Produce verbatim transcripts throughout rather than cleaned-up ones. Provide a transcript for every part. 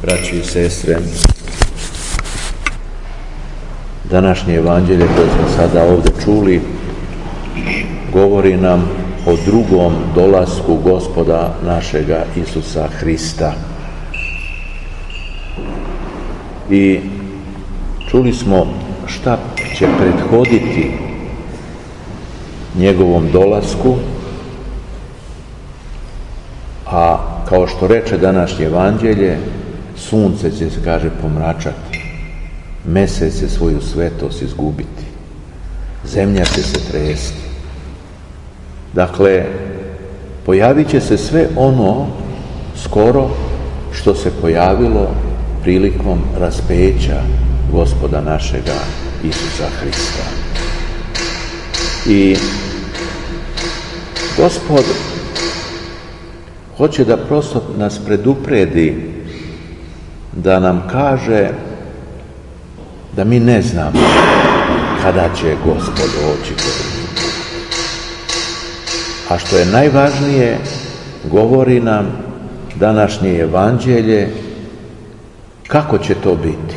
Braći i sestre, današnje evanđelje koje smo sada ovdje čuli govori nam o drugom dolasku Gospoda našega Isusa Hrista. I čuli smo šta će prethoditi njegovom dolasku, a kao što reče današnje evanđelje, sunce će se, kaže, pomračati, mesec će svoju svetost izgubiti, zemlja će se tresti. Dakle, pojavit će se sve ono skoro što se pojavilo prilikom raspeća Gospoda našega Isusa Hrista. I Gospod hoće da prosto nas predupredi, da nam kaže da mi ne znamo kada će Gospod doći. A što je najvažnije, govori nam današnje evanđelje kako će to biti.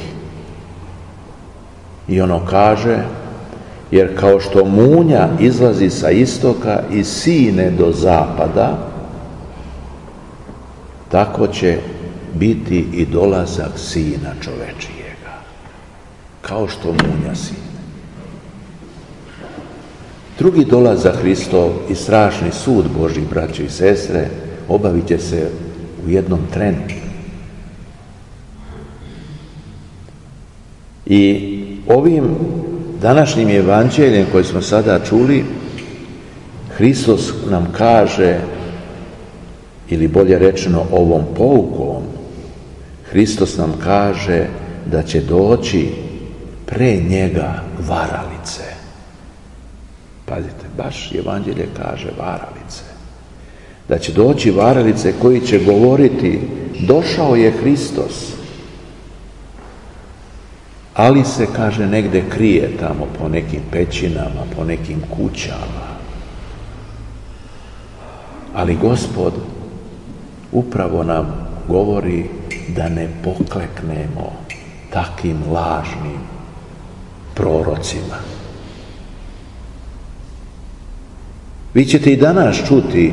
I ono kaže, jer kao što munja izlazi sa istoka i sine do zapada, tako će biti i dolazak Sina čovečijega, kao što munja sine. Drugi dolazak Hristov i strašni sud Božji, braće i sestre, obavit će se u jednom trenu. I ovim današnjim evanđeljem koje smo sada čuli, Hristos nam kaže, ili bolje rečeno ovom poukom, Hristos nam kaže da će doći pre njega varalice. Pazite, baš evanđelje kaže varalice. Da će doći varalice koji će govoriti, došao je Hristos, ali se, kaže, negde krije tamo po nekim pećinama, po nekim kućama. Ali Gospod upravo nam govori da ne pokleknemo takim lažnim prorocima. Vi ćete i danas čuti,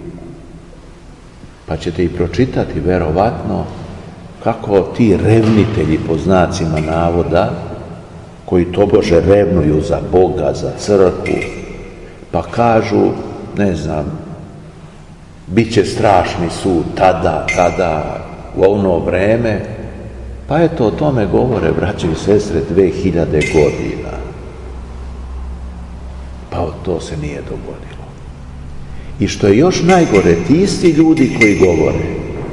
pa ćete i pročitati verovatno, kako ti revnitelji, po znacima navoda, koji tobože revnuju za Boga, za crkvu, pa kažu, ne znam, bit će strašni sud tada, tada, u ono vreme. Pa eto, o tome govore, braće i sestre, dve hiljade godina. Pa to se nije dogodilo. I što je još najgore, ti isti ljudi koji govore,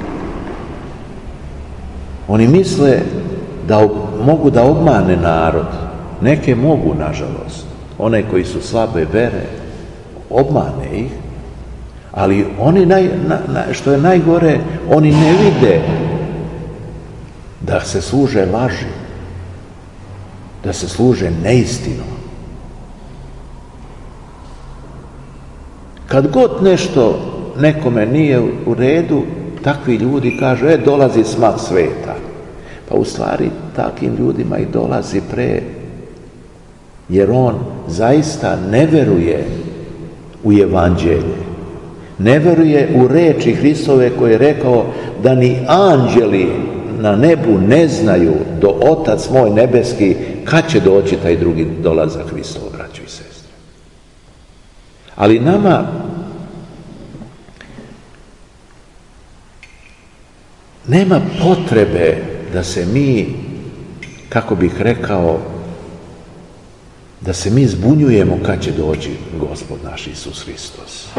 oni misle da mogu da obmane narod. Neke mogu, nažalost. One koji su slabe vere, obmane ih. Ali oni, naj, na, na, što je najgore, oni ne vide da se služe laži, da se služe neistinom. Kad god nešto nekome nije u redu, takvi ljudi kažu, e, dolazi smak sveta. Pa u stvari takvim ljudima i dolazi pre, jer on zaista ne veruje u evanđelje. Ne veruje u reči Hristove koje je rekao da ni anđeli na nebu ne znaju do Otac moj nebeski kad će doći taj drugi dolazak Hristov, braćo i sestre. Ali nama nema potrebe da se mi, kako bih rekao, da se mi zbunjujemo kad će doći Gospod naš Isus Hristos.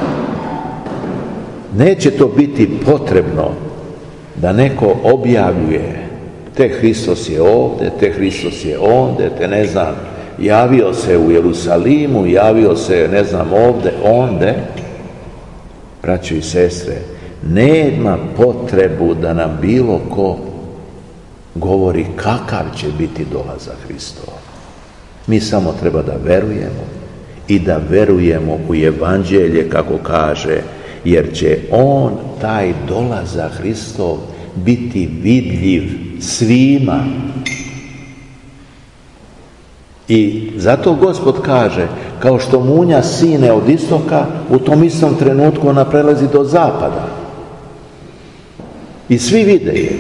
Neće to biti potrebno da neko objavljuje te Hristos je ovdje, te Hristos je ondje, te ne znam, javio se u Jerusalimu, javio se ne znam ovdje, ondje. Braćo i sestre, nema potrebu da nam bilo ko govori kakav će biti dolazak Hristov. Mi samo treba da verujemo i da verujemo u evanđelje kako kaže, jer će on taj dolazak Hristov biti vidljiv svima. I zato Gospod kaže, kao što munja sine od istoka, u tom istom trenutku ona prelazi do zapada. I svi vide je.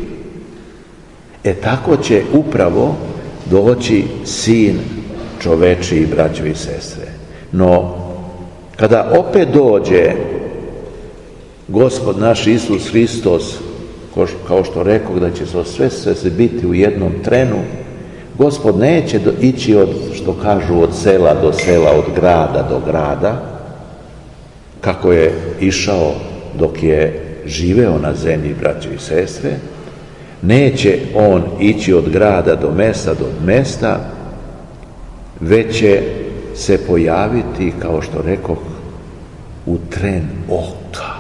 E tako će upravo doći sin čovečiji, braćo i sestre. No, kada opet dođe Gospod naš Isus Hristos, kao što rekao da će sve sve biti u jednom trenu, Gospod neće ići od, što kažu, od sela do sela, od grada do grada, kako je išao dok je živeo na zemlji, braćo i sestre. Neće on ići od grada do mesta do mesta, već će se pojaviti, kao što rekoh, u tren oka.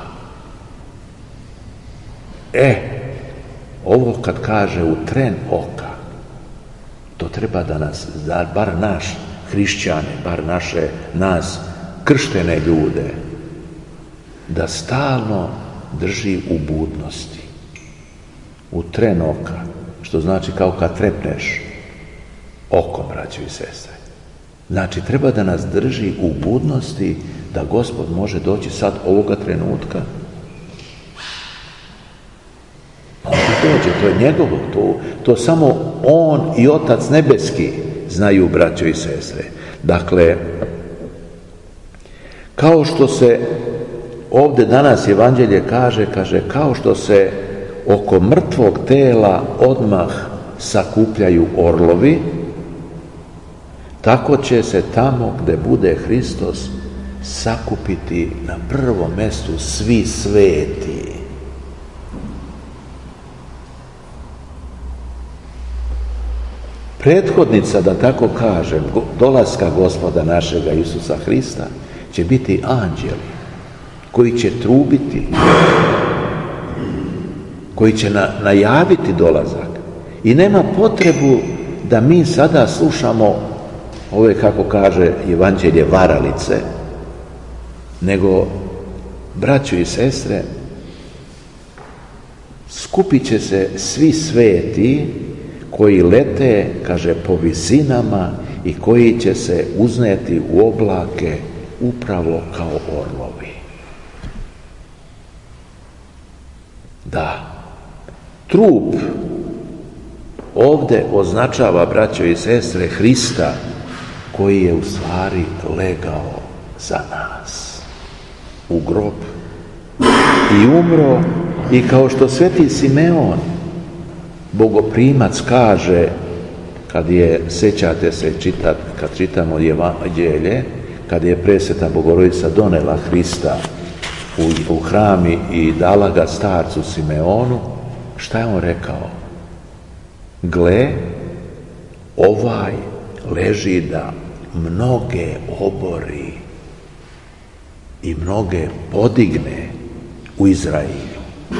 E, ovo kad kaže u tren oka, to treba da nas, da bar naš hrišćane, bar naše, nas krštene ljude, da stalno drži u budnosti. U tren oka, što znači kao kad trepneš okom, braćo i sestre. Znači, treba da nas drži u budnosti da Gospod može doći sad ovoga trenutka. On dođe, to je njegovo, to, to samo on i Otac nebeski znaju, braćo i sestre. Dakle, kao što se ovdje danas Evanđelje kaže, kaže, kao što se oko mrtvog tela odmah sakupljaju orlovi, tako će se tamo gdje bude Hristos sakupiti na prvom mjestu svi sveti. Prethodnica, da tako kažem, dolaska Gospoda našega Isusa Hrista će biti anđeli koji će trubiti, koji će na, najaviti dolazak. I nema potrebu da mi sada slušamo ove, kako kaže Evanđelje, varalice, nego, braćo i sestre, skupit će se svi sveti koji lete, kaže, po visinama i koji će se uzneti u oblake upravo kao orlovi. Da, trup ovdje označava, braćo i sestre, Hrista koji je u stvari legao za nas u grob i umro, i kao što sveti Simeon, bogoprimac, kaže, kad je, sjećate se, čitat, kad čitamo Evanđelje, kad je presveta Bogorodica donela Hrista u, u hrami i dala ga starcu Simeonu, šta je on rekao? Gle, ovaj leži da mnoge obori i mnoge podigne u Izraelu.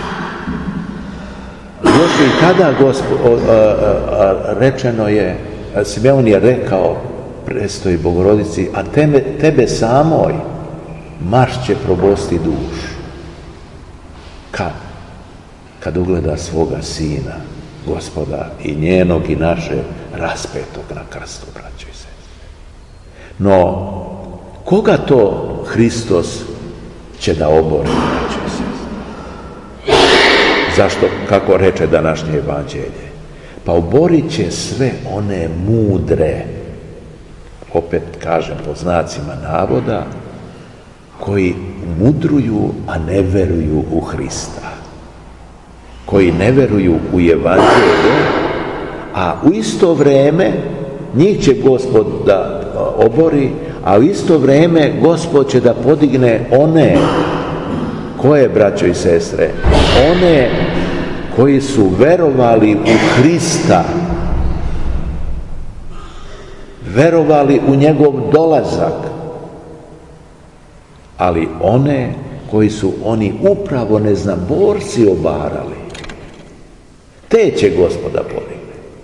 Još i tada Gospod, o, a, a, rečeno je, Simeon je rekao prestoji Bogorodici, a tebe, tebe samoj marš će probosti dušu. Kad? Kad ugleda svoga sina, Gospoda, i njenog i naše raspetog na krstu, braćo i sestre. No, koga to Hristos će da obori, braćo i sestre? Zašto, kako reče današnje Evanđelje? Pa oborit će sve one mudre, opet kažem po znacima navoda, koji mudruju, a ne veruju u Hrista. Koji ne veruju u Evanđelje, a u isto vrijeme njih će Gospod da obori, a u isto vrijeme Gospod će da podigne one, koje, braćo i sestre, one koji su verovali u Hrista, verovali u njegov dolazak, ali one koji su oni upravo neznaborci obarali, te će Gospoda podigne.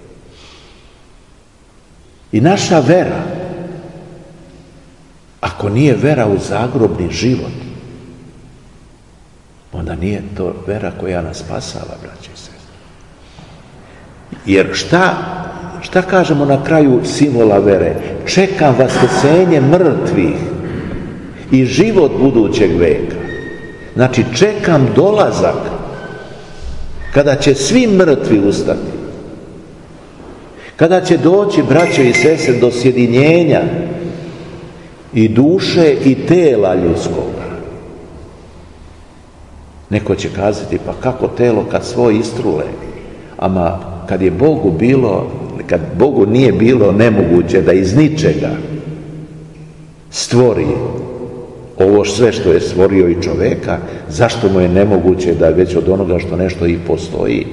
I naša vera, ako nije vera u zagrobni život, onda nije to vera koja nas spasava, braće i sestre. Jer šta, šta kažemo na kraju simbola vere? Čekam vaskrsenje mrtvih i život budućeg veka. Znači, čekam dolazak kada će svi mrtvi ustati. Kada će doći, braćo i sestre, do sjedinjenja i duše i tela ljudskoga. Neko će kazati, pa kako telo kad svoj istrule? Ama kad je Bogu bilo, kad Bogu nije bilo nemoguće da iz ničega stvori ovo sve što je stvorio i čoveka, zašto mu je nemoguće da već od onoga što nešto i postoji?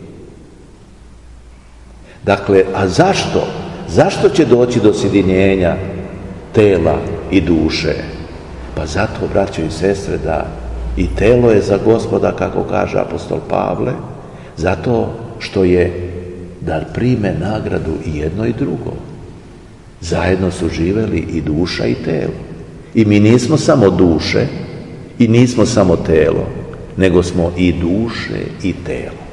Dakle, a zašto? Zašto će doći do sjedinjenja tela i duše? Pa zato, braćo i sestre, da i telo je za Gospoda, kako kaže apostol Pavle, zato što je da prime nagradu i jedno i drugo. Zajedno su živeli i duša i telo. I mi nismo samo duše i nismo samo telo, nego smo i duše i telo.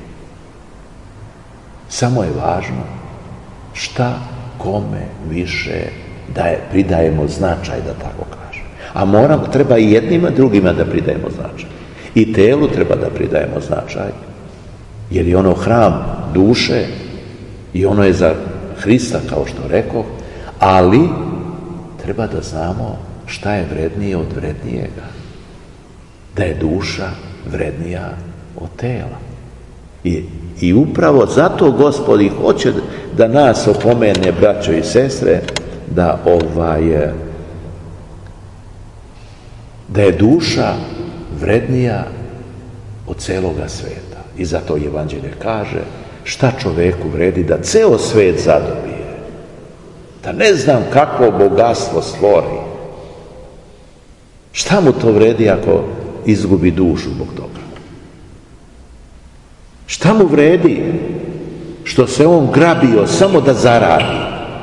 Samo je važno šta kome više daje, pridajemo značaj, da tako kažem. A moramo, treba i jednima drugima da pridajemo značaj. I telu treba da pridajemo značaj, jer je ono hram duše i ono je za Hrista, kao što rekoh, ali treba da znamo šta je vrednije od vrednijega. Da je duša vrednija od tela. I, i upravo zato Gospod i hoće da nas opomene, braćo i sestre, da ovaj da je duša vrednija od celoga sveta. I zato Evanđelje kaže, šta čoveku vredi da ceo svet zadobije, da ne znam kakvo bogatstvo stvori. Šta mu to vredi ako izgubi dušu zbog toga? Šta mu vredi što se on grabio samo da zaradi?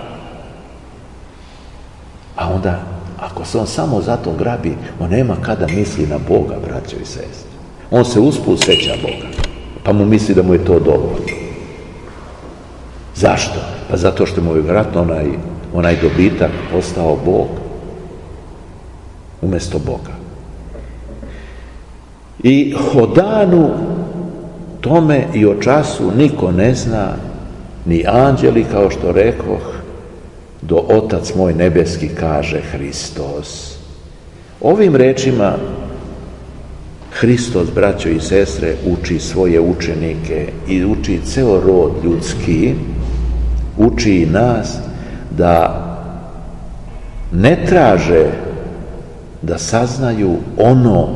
A onda, ako se on samo zato grabi, on nema kada misli na Boga, braćo i sestre. On se usput seća Boga, pa mu misli da mu je to dovoljno. Zašto? Pa zato što mu je vjerojatno onaj, onaj dobitak postao Bog umjesto Boga. I o danu tome i o času niko ne zna, ni anđeli, kao što rekoh, do Otac moj nebeski, kaže Hristos. Ovim rečima Hristos, braćo i sestre, uči svoje učenike i uči ceo rod ljudski, uči i nas da ne traže da saznaju ono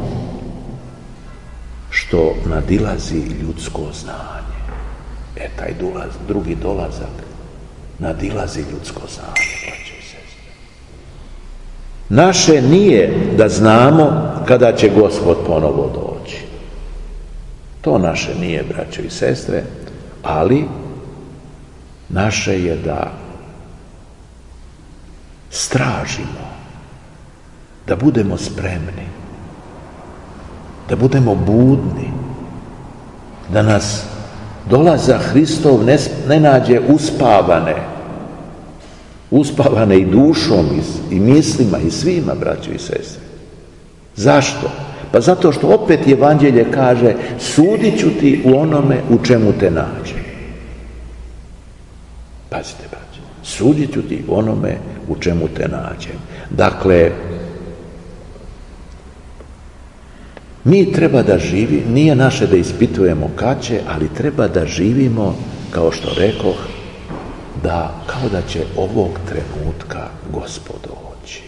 što nadilazi ljudsko znanje. E, taj dolaz, drugi dolazak nadilazi ljudsko znanje, braćo i sestre. Naše nije da znamo kada će Gospod ponovo doći. To naše nije, braćo i sestre, ali naše je da stražimo, da budemo spremni, da budemo budni, da nas dolazak Hristov ne, ne nađe uspavane, uspavane i dušom i, i mislima i svima, braćo i sestre. Zašto? Pa zato što opet Evanđelje kaže, sudit ću ti u onome u čemu te nađe. Pazite, braćo, sudit ću ti u onome u čemu te nađe. Dakle, mi treba da živi, nije naše da ispitujemo kad će, ali treba da živimo, kao što rekoh, da kao da će ovog trenutka Gospod doći.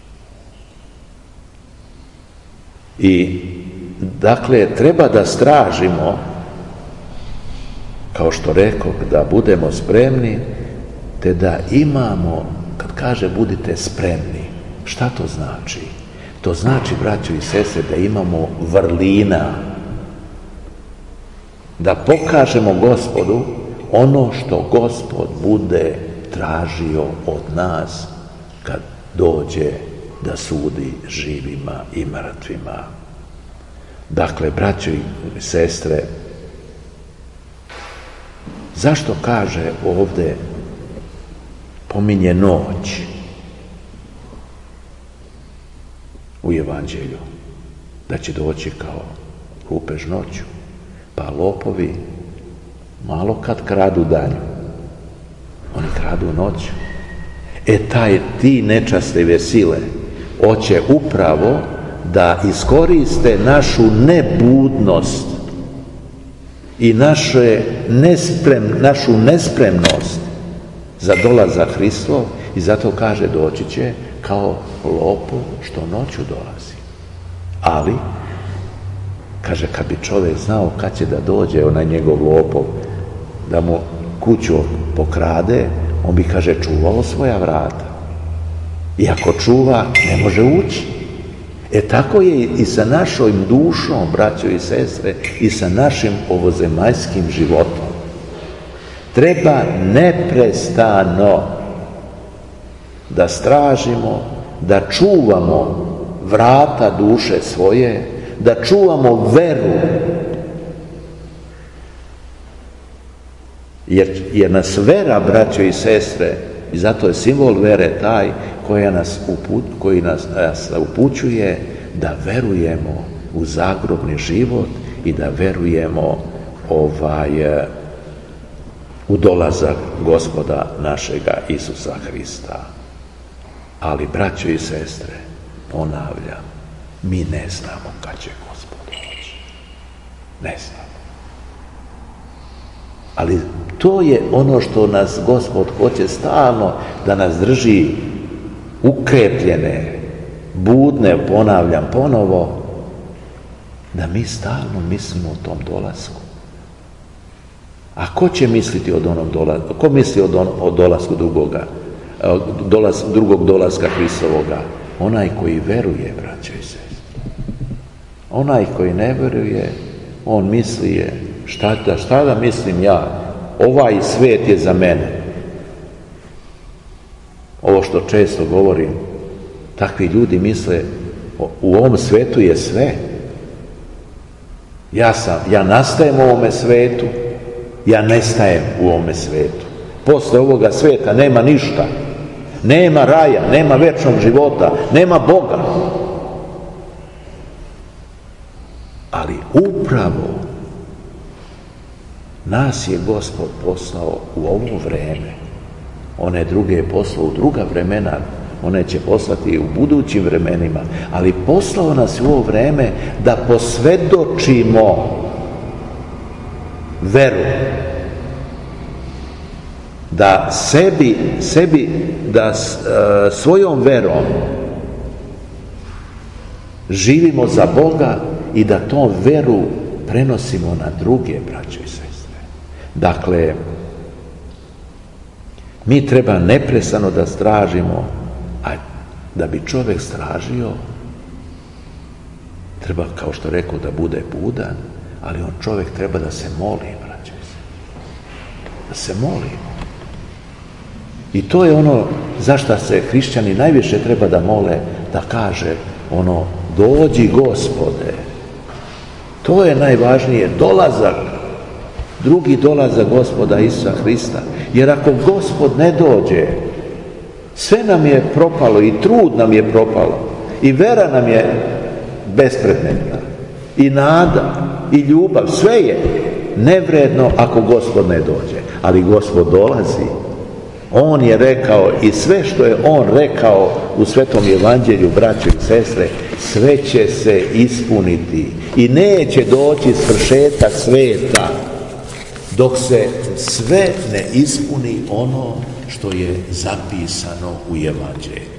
I dakle, treba da stražimo, kao što rekoh, da budemo spremni, te da imamo, kad kaže budite spremni, šta to znači? To znači, braćo i sestre, da imamo vrlina, da pokažemo Gospodu ono što Gospod bude tražio od nas kad dođe da sudi živima i mrtvima. Dakle, braćo i sestre, zašto kaže ovdje, pominje noć u Evanđelju, da će doći kao lupež noću? Pa lopovi malo kad kradu danju, oni kradu noću. E taj, ti nečastive sile hoće upravo da iskoriste našu nebudnost i naše nesprem, našu nespremnost za dolazak Hristov, i zato kaže doći će kao lopov što noću dolazi. Ali, kaže, kad bi čovjek znao kad će da dođe onaj njegov lopov, da mu kuću pokrade, on bi, kaže, čuvao svoja vrata. I ako čuva, ne može ući. E tako je i sa našom dušom, braćo i sestre, i sa našim ovozemaljskim životom. Treba neprestano da stražimo, da čuvamo vrata duše svoje, da čuvamo veru. Jer, jer nas vera, braćo i sestre, i zato je simbol vere taj koja nas uput, koji nas, nas upućuje da verujemo u zagrobni život i da verujemo ovaj, u dolazak Gospoda našega Isusa Hrista. Ali, braćo i sestre, ponavljam, mi ne znamo kad će Gospod doći. Ne znamo. Ali to je ono što nas Gospod hoće stalno, da nas drži ukrepljene, budne, ponavljam ponovo, da mi stalno mislimo o tom dolasku. A ko će misliti o onom dolasku? Ko misli o, don, o dolasku drugoga, dolas, drugog dolaska Hristovoga? Onaj koji veruje, braćo i sestre. Onaj koji ne veruje, on misli je, šta da, šta da mislim ja? Ovaj svijet je za mene. Ovo što često govorim, takvi ljudi misle, u ovom svijetu je sve. Ja sam, ja nastajem u ovome svijetu, ja nestajem u ovome svijetu. Posle ovoga svijeta nema ništa. Nema raja, nema večnog života, nema Boga. Ali upravo nas je Gospod poslao u ovo vreme. One druge je poslao u druga vremena, one će poslati u budućim vremenima, ali poslao nas u ovo vreme da posvjedočimo veru. Da sebi, sebi da e, svojom verom živimo za Boga i da tom veru prenosimo na druge, braćo i sestre. Dakle, mi treba neprestano da stražimo, a da bi čovjek stražio, treba, kao što rekao, da bude budan, ali on čovjek treba da se moli, braćo i sestre. Da se moli. I to je ono zašto se hrišćani najviše treba da mole, da kaže ono, dođi Gospode. To je najvažnije, dolazak, drugi dolazak Gospoda Isusa Hrista. Jer ako Gospod ne dođe, sve nam je propalo i trud nam je propalo i vera nam je bespredmetna i nada i ljubav, sve je nevredno ako Gospod ne dođe. Ali Gospod dolazi. On je rekao i sve što je on rekao u Svetom Evanđelju, braćo i sestre, sve će se ispuniti i neće doći svršetak sveta dok se sve ne ispuni ono što je zapisano u Evanđelju.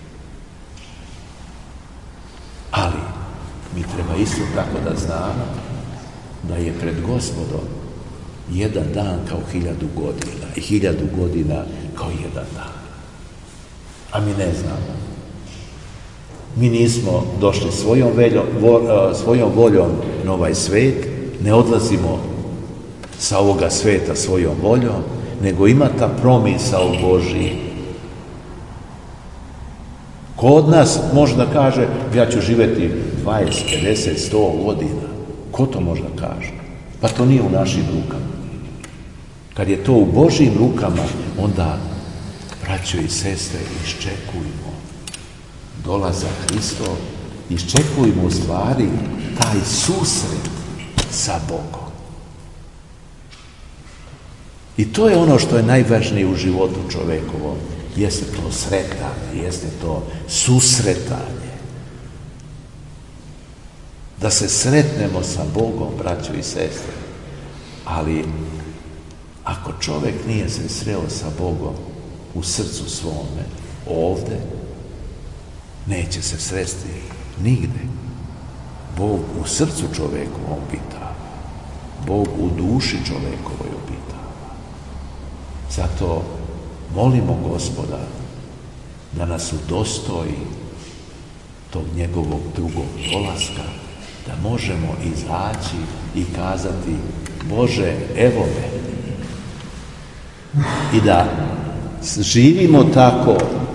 Ali mi treba isto tako da znamo da je pred Gospodom jedan dan kao hiljadu godina i hiljadu godina kao jedan dan. A mi ne znamo. Mi nismo došli svojom, veljom, vo, svojom voljom na ovaj svet, ne odlazimo sa ovoga sveta svojom voljom, nego ima ta promisao Božji. Ko od nas može da kaže, ja ću živjeti dvadeset, pedeset, sto godina. Ko to može da kaže? Pa to nije u našim rukama. Kad je to u Božjim rukama, onda, braćo i sestre, iščekujmo dolazak Hristov, iščekujmo u stvari taj susret sa Bogom. I to je ono što je najvažnije u životu čovekovom. Jeste to sretanje, jeste to susretanje. Da se sretnemo sa Bogom, braćo i sestre. Ali ako čovjek nije se sreo sa Bogom u srcu svome, ovdje, neće se sresti nigde. Bog u srcu čovjekovom obitava. Bog u duši čovjekovoj obitava. Zato molimo Gospoda da nas udostoji tog njegovog drugog dolaska, da možemo izaći i kazati: Bože, evo me. I da živimo tako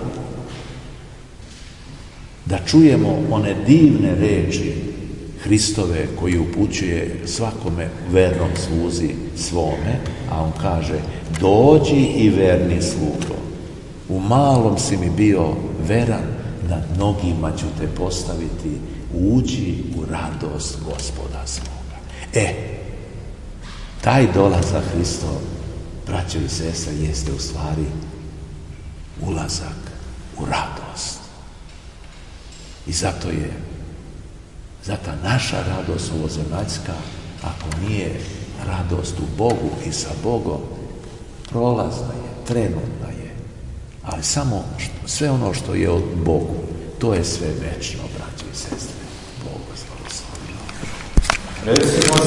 da čujemo one divne reči Hristove koji upućuje svakome vernom sluzi svome, a on kaže: dođi i verni slugo, u malom si mi bio veran, nad mnogima ću te postaviti, uđi u radost Gospoda svoga. E, taj dolazak Hristov, braćo i sestre, jeste u stvari ulazak u radost. I zato je, zato naša radost ovozemaljska, ako nije radost u Bogu i sa Bogom, prolazna je, trenutna je, ali samo što, sve ono što je od Bogu, to je sve večno, braćo i sestre. Bog vas blagoslovi.